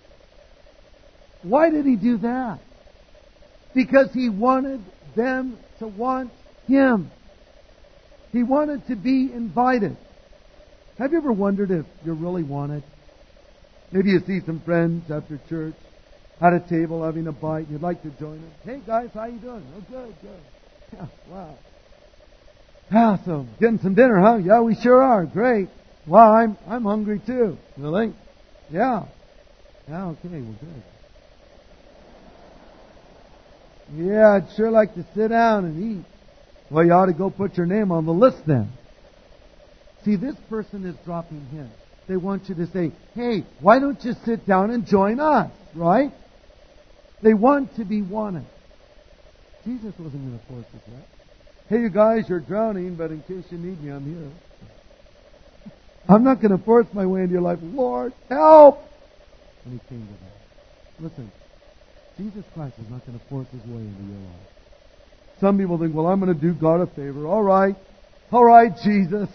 Why did He do that? Because He wanted them to want Him. He wanted to be invited. Have you ever wondered if you're really wanted? Maybe you see some friends after church at a table having a bite and you'd like to join them. Hey guys, how you doing? Oh, good. Yeah, wow. Yeah, so getting some dinner, huh? Yeah, we sure are. Great. Wow, I'm hungry too. Really? Yeah. Yeah, okay, well good. Yeah, I'd sure like to sit down and eat. Well, you ought to go put your name on the list then. See, this person is dropping hints. They want you to say, hey, why don't you sit down and join us, right? They want to be wanted. Jesus wasn't going to force us that. Hey, you guys, you're drowning, but in case you need me, I'm here. I'm not going to force my way into your life. Lord, help! And He came to them. Listen, Jesus Christ is not going to force His way into your life. Some people think, well, I'm going to do God a favor. All right, Jesus,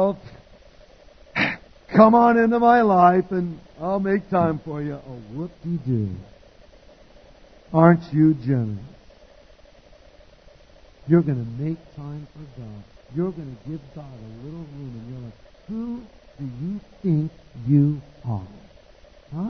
come on into my life and I'll make time for you. Oh, whoop-de-doo. Aren't you generous? You're going to make time for God. You're going to give God a little room in your life. Who do you think you are? Huh?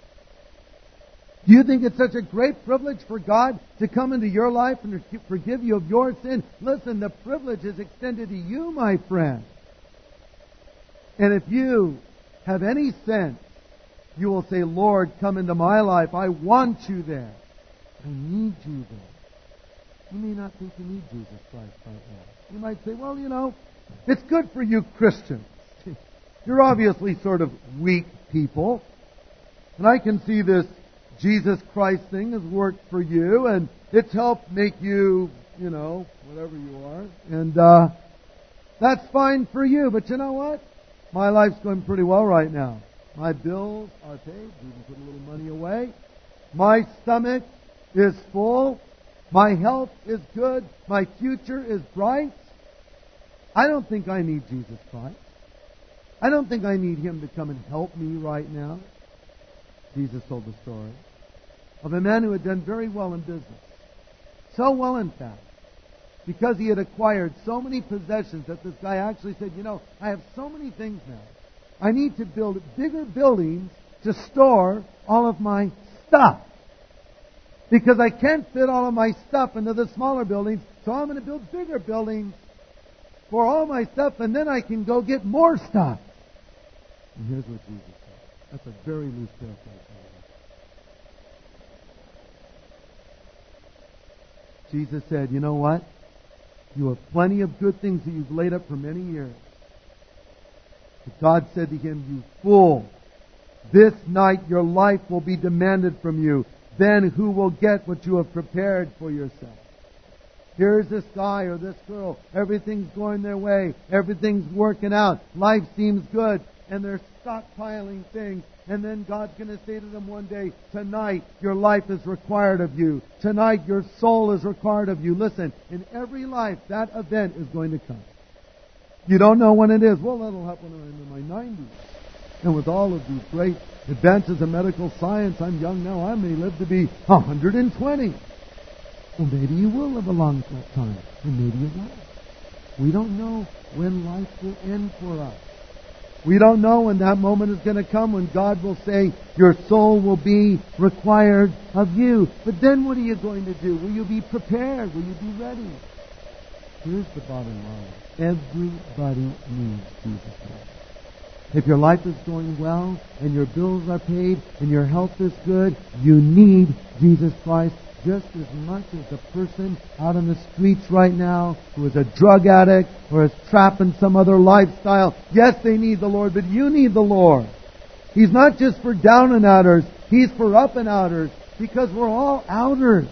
Do you think it's such a great privilege for God to come into your life and forgive you of your sin? Listen, the privilege is extended to you, my friend. And if you have any sense, you will say, Lord, come into my life. I want you there. I need you there. You may not think you need Jesus Christ right now. You might say, well, it's good for you Christians. You're obviously sort of weak people. And I can see this Jesus Christ thing has worked for you, and it's helped make you, whatever you are. And that's fine for you. But you know what? My life's going pretty well right now. My bills are paid. You can put a little money away. My stomach is full. My health is good. My future is bright. I don't think I need Jesus Christ. I don't think I need Him to come and help me right now. Jesus told the story of a man who had done very well in business. So well, in fact, because he had acquired so many possessions that this guy actually said, I have so many things now. I need to build bigger buildings to store all of my stuff. Because I can't fit all of my stuff into the smaller buildings, so I'm going to build bigger buildings for all my stuff, and then I can go get more stuff. And here's what Jesus said. That's a very loose paraphrase. Jesus said, you know what? You have plenty of good things that you've laid up for many years. But God said to him, you fool, this night your life will be demanded from you. Then who will get what you have prepared for yourself? Here's this guy or this girl. Everything's going their way. Everything's working out. Life seems good. And they're stockpiling things. And then God's going to say to them one day, tonight your life is required of you. Tonight your soul is required of you. Listen, in every life that event is going to come. You don't know when it is. Well, that'll happen when I'm in my 90s. And with all of these great advances in medical science, I'm young now. I may live to be 120. Well, maybe you will live a long time. And maybe you won't. We don't know when life will end for us. We don't know when that moment is going to come when God will say, your soul will be required of you. But then what are you going to do? Will you be prepared? Will you be ready? Here's the bottom line. Everybody needs Jesus Christ. If your life is going well, and your bills are paid, and your health is good, you need Jesus Christ just as much as the person out on the streets right now who is a drug addict or is trapped in some other lifestyle. Yes, they need the Lord, but you need the Lord. He's not just for down and outers. He's for up and outers, because we're all outers.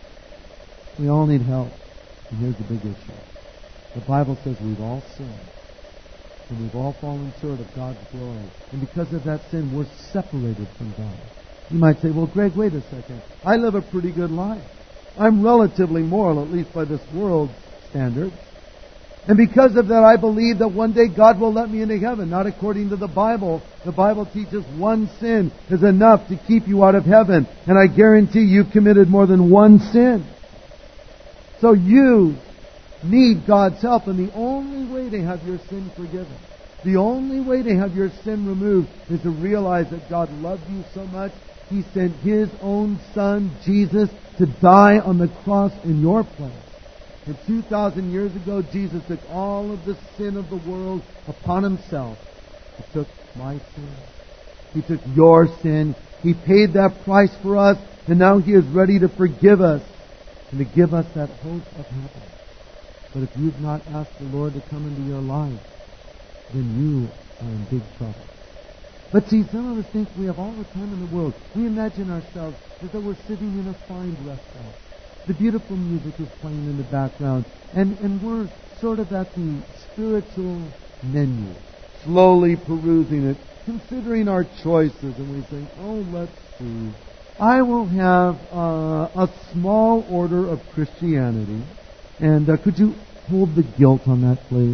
We all need help. And here's the big issue. The Bible says we've all sinned. And we've all fallen short of God's glory. And because of that sin, we're separated from God. You might say, well, Greg, wait a second. I live a pretty good life. I'm relatively moral, at least by this world's standards. And because of that, I believe that one day God will let me into heaven. Not according to the Bible. The Bible teaches one sin is enough to keep you out of heaven. And I guarantee you've committed more than one sin. So you need God's help. And the only way to have your sin forgiven, the only way to have your sin removed, is to realize that God loved you so much, He sent His own Son, Jesus, to die on the cross in your place. And 2,000 years ago, Jesus took all of the sin of the world upon Himself. He took my sin. He took your sin. He paid that price for us. And now He is ready to forgive us and to give us that hope of heaven. But if you've not asked the Lord to come into your life, then you are in big trouble. But see, some of us think we have all the time in the world. We imagine ourselves as though we're sitting in a fine restaurant. The beautiful music is playing in the background. And we're sort of at the spiritual menu, slowly perusing it, considering our choices. And we think, oh, let's see. I will have a small order of Christianity. And could you hold the guilt on that, please?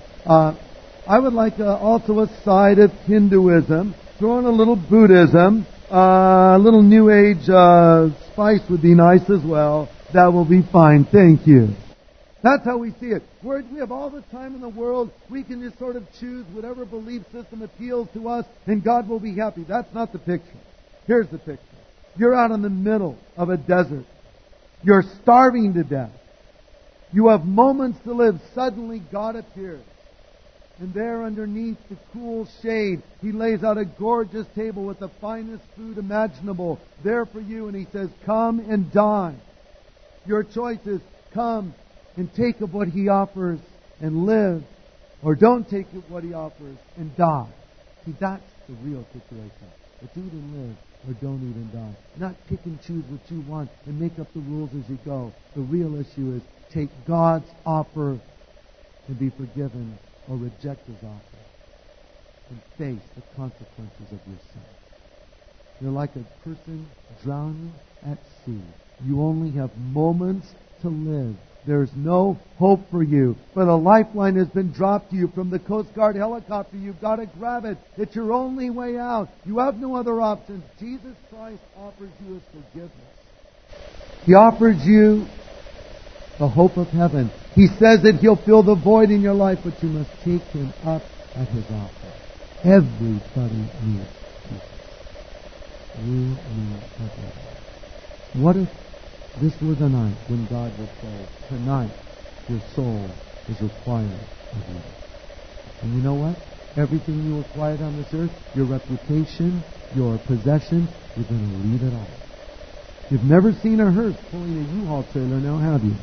I would like also a side of Hinduism, throw in a little Buddhism, a little New Age spice would be nice as well. That will be fine, thank you. That's how we see it. We have all the time in the world. We can just sort of choose whatever belief system appeals to us, and God will be happy. That's not the picture. Here's the picture. You're out in the middle of a desert. You're starving to death. You have moments to live. Suddenly God appears. And there underneath the cool shade, He lays out a gorgeous table with the finest food imaginable there for you. And He says, come and dine. Your choice is come and take of what He offers and live. Or don't take of what He offers and die. See, that's the real situation. It's eat and live or don't eat and die. Not pick and choose what you want and make up the rules as you go. The real issue is take God's offer and be forgiven, or reject His offer and face the consequences of your sin. You're like a person drowning at sea. You only have moments to live. There's no hope for you. But a lifeline has been dropped to you from the Coast Guard helicopter. You've got to grab it. It's your only way out. You have no other option. Jesus Christ offers you His forgiveness. He offers you the hope of heaven. He says that He'll fill the void in your life, but you must take Him up at His offer. Everybody needs Jesus. You need everybody. What if this were the night when God would say, tonight your soul is required of you. And you know what? Everything you acquired on this earth, your reputation, your possessions, you're going to leave it all. You've never seen a hearse pulling a U-Haul trailer now, have you?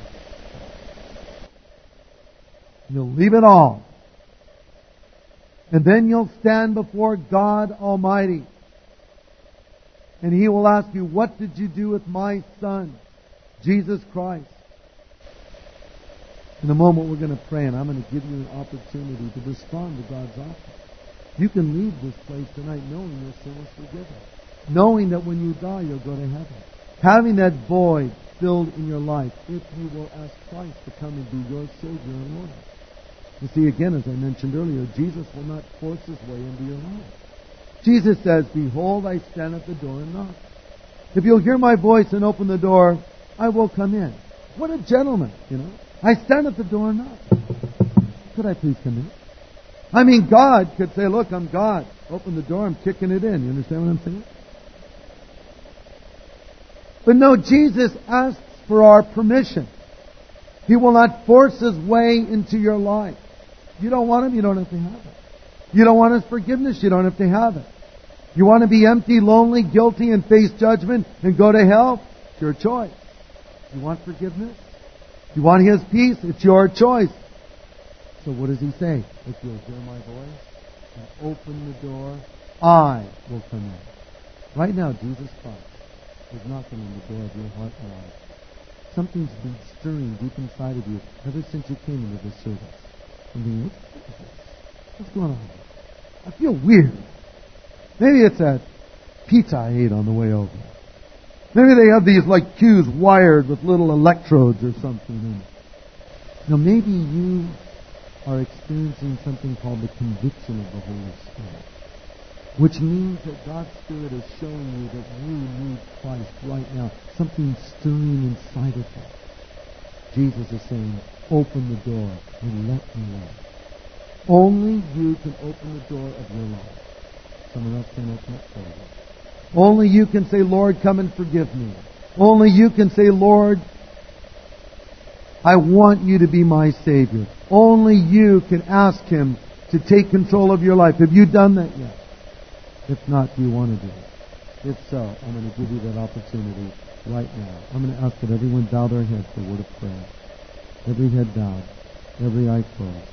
You'll leave it all. And then you'll stand before God Almighty. And He will ask you, what did you do with my Son, Jesus Christ? In a moment we're going to pray, and I'm going to give you an opportunity to respond to God's offer. You can leave this place tonight knowing your sin is forgiven. Knowing that when you die, you'll go to heaven. Having that void filled in your life if you will ask Christ to come and be your Savior and Lord. You see, again, as I mentioned earlier, Jesus will not force His way into your life. Jesus says, behold, I stand at the door and knock. If you'll hear my voice and open the door, I will come in. What a gentleman, you know. I stand at the door and knock. Could I please come in? I mean, God could say, look, I'm God. Open the door, I'm kicking it in. You understand what I'm saying? But no, Jesus asks for our permission. He will not force His way into your life. You don't want Him, you don't have to have it. You don't want His forgiveness, you don't have to have it. You want to be empty, lonely, guilty, and face judgment and go to hell? It's your choice. You want forgiveness? You want His peace? It's your choice. So what does He say? If you'll hear my voice and open the door, I will come in. Right now, Jesus Christ is knocking on the door of your heart and life. Something's been stirring deep inside of you ever since you came into this service. Something, what's going on? I feel weird. Maybe it's that pizza I ate on the way over. Maybe they have these like cues wired with little electrodes or something. Now maybe you are experiencing something called the conviction of the Holy Spirit, which means that God's Spirit is showing you that you need Christ right now. Something stirring inside of you. Jesus is saying, open the door and let me in. Only you can open the door of your life. Someone else can open it for you. Only you can say, Lord, come and forgive me. Only you can say, Lord, I want you to be my Savior. Only you can ask Him to take control of your life. Have you done that yet? If not, do you want to do it? If so, I'm going to give you that opportunity right now. I'm going to ask that everyone bow their heads for a word of prayer. Every head bowed, every eye closed.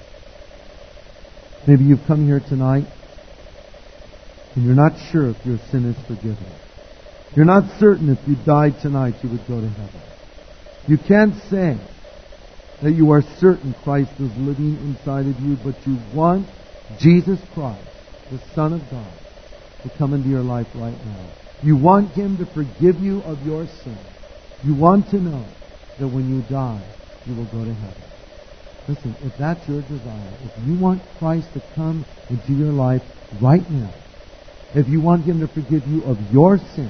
Maybe you've come here tonight and you're not sure if your sin is forgiven. You're not certain if you died tonight you would go to heaven. You can't say that you are certain Christ is living inside of you, but you want Jesus Christ, the Son of God, to come into your life right now. You want Him to forgive you of your sin. You want to know that when you die, you will go to heaven. Listen, if that's your desire, if you want Christ to come into your life right now, if you want Him to forgive you of your sin,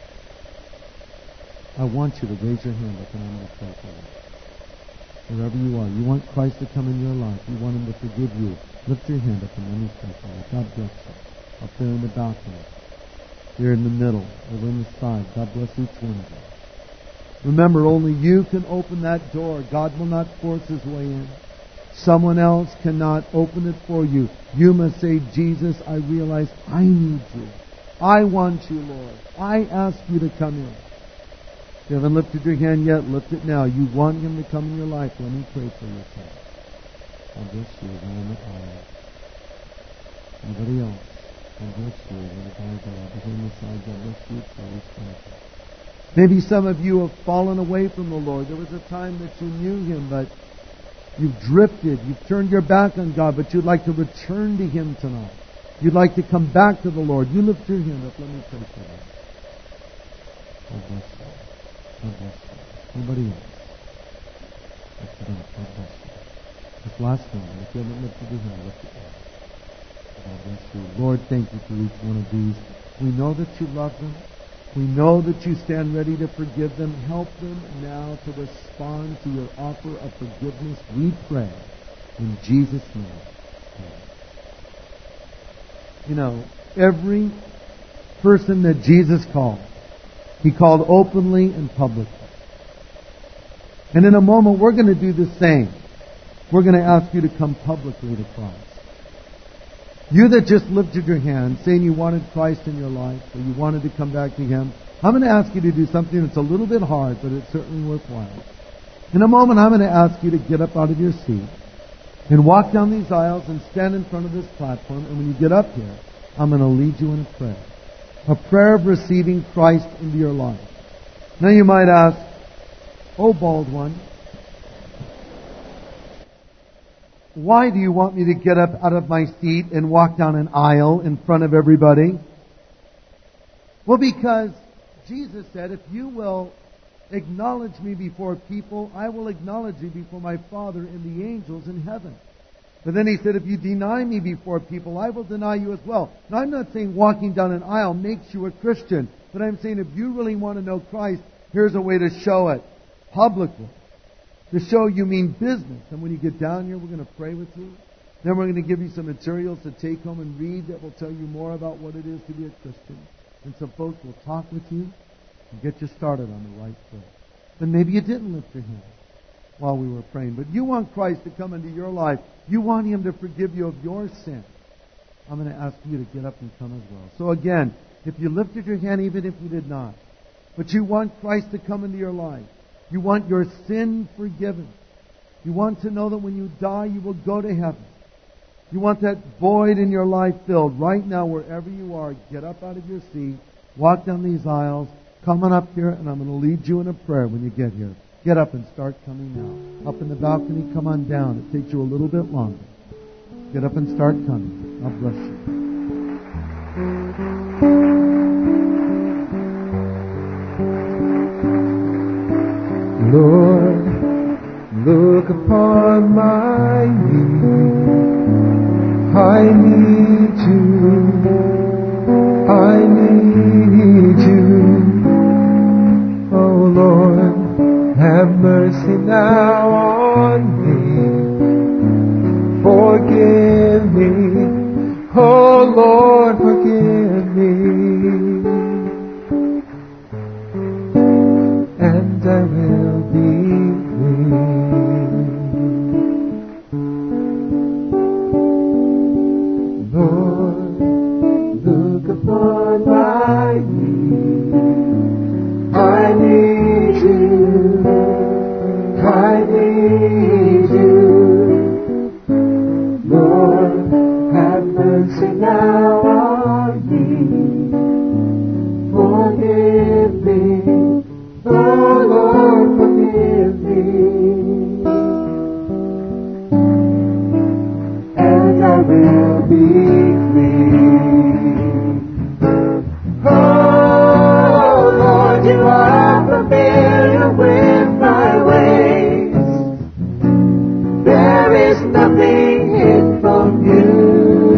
I want you to raise your hand up and I'm going to pray for you. Wherever you are, you want Christ to come in your life, you want Him to forgive you, lift your hand up and let me pray for you. God bless you. Up there in the balcony, here in the middle, over in the side, God bless each one of you. Remember, only you can open that door. God will not force His way in. Someone else cannot open it for you. You must say, Jesus, I realize I need you. I want you, Lord. I ask you to come in. If you haven't lifted your hand yet, lift it now. You want Him to come in your life. Let me pray for you. God bless you. Around the aisle. Anybody else? God bless you. Around the aisle. Behind the side. God bless you. Praise God. Maybe some of you have fallen away from the Lord. There was a time that you knew Him, but you've drifted. You've turned your back on God, but you'd like to return to Him tonight. you'd like to come back to the Lord, you lift your hand up. Let me pray for you. God bless you. God bless you. Anybody else? Lift it up. God bless you. This last one, if you haven't lifted your hand, lift it up. God bless you. Lord, thank you for each one of these. We know that you love them. We know that you stand ready to forgive them. Help them now to respond to your offer of forgiveness. We pray in Jesus' name. Amen. You know, every person that Jesus called, He called openly and publicly. And in a moment, we're going to do the same. We're going to ask you to come publicly to Christ. You that just lifted your hand, saying you wanted Christ in your life, or you wanted to come back to Him, I'm going to ask you to do something that's a little bit hard, but it's certainly worthwhile. In a moment, I'm going to ask you to get up out of your seat and walk down these aisles and stand in front of this platform. And when you get up here, I'm going to lead you in a prayer. A prayer of receiving Christ into your life. Now you might ask, oh, bald one, why do you want me to get up out of my seat and walk down an aisle in front of everybody? Well, because Jesus said, if you will acknowledge me before people, I will acknowledge you before my Father and the angels in heaven. But then He said, if you deny me before people, I will deny you as well. Now, I'm not saying walking down an aisle makes you a Christian, but I'm saying if you really want to know Christ, here's a way to show it publicly. To show you mean business. And when you get down here, we're going to pray with you. Then we're going to give you some materials to take home and read that will tell you more about what it is to be a Christian. And some folks will talk with you and get you started on the right foot. Then maybe you didn't lift your hand while we were praying, but you want Christ to come into your life. You want Him to forgive you of your sin. I'm going to ask you to get up and come as well. So again, if you lifted your hand, even if you did not, but you want Christ to come into your life, you want your sin forgiven. You want to know that when you die, you will go to heaven. You want that void in your life filled. Right now, wherever you are, get up out of your seat, walk down these aisles, come on up here, and I'm going to lead you in a prayer when you get here. Get up and start coming now. Up in the balcony, come on down. It takes you a little bit longer. Get up and start coming. God bless you. Lord, look upon my need. I need you. I need you. Oh Lord, have mercy now on me. Forgive me. Oh Lord, forgive me. And I will be clean. Lord, look upon my need. I need you. I need you. Lord, have mercy now on me. Forgive me. Oh Lord, forgive me, and I will be clean. Oh Lord, you are familiar with my ways. There is nothing hid from you.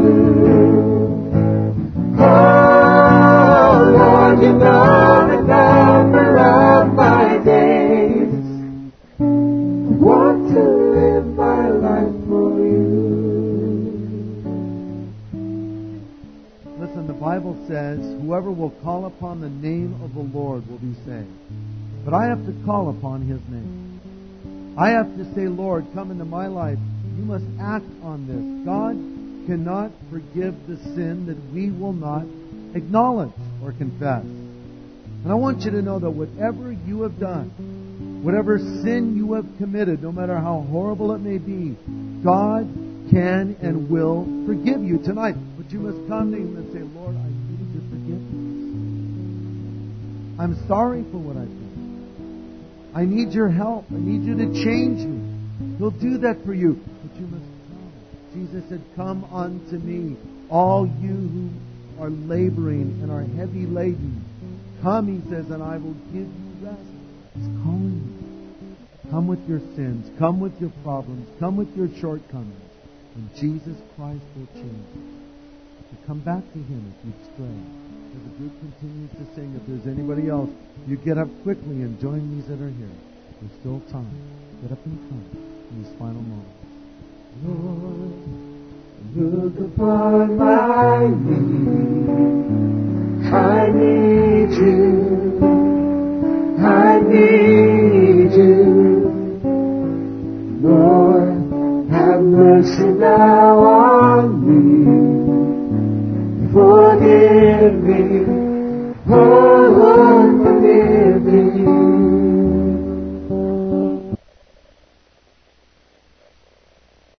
Oh Lord, you know the number of my days. I want to live my life for you. Listen, the Bible says, whoever will call upon the name of the Lord will be saved. But I have to call upon His name. I have to say, Lord, come into my life. You must act on this. God cannot forgive the sin that we will not acknowledge or confess. And I want you to know that whatever you have done, whatever sin you have committed, no matter how horrible it may be, God can and will forgive you tonight. But you must come to Him and say, Lord, I need your forgiveness. I'm sorry for what I've done. I need your help. I need you to change me. He'll do that for you. But you must come. Jesus said, come unto me, All you who are laboring and are heavy laden, come, He says, and I will give you rest. He's calling you. Come with your sins. Come with your problems. Come with your shortcomings. And Jesus Christ will change you. So come back to Him if you've strayed. As the group continues to sing, if there's anybody else, you get up quickly and join these that are here. There's still time. Get up and come in these final moments. Lord, look upon my need. I need you. I need you. Lord, have mercy now on me. Forgive me. Oh,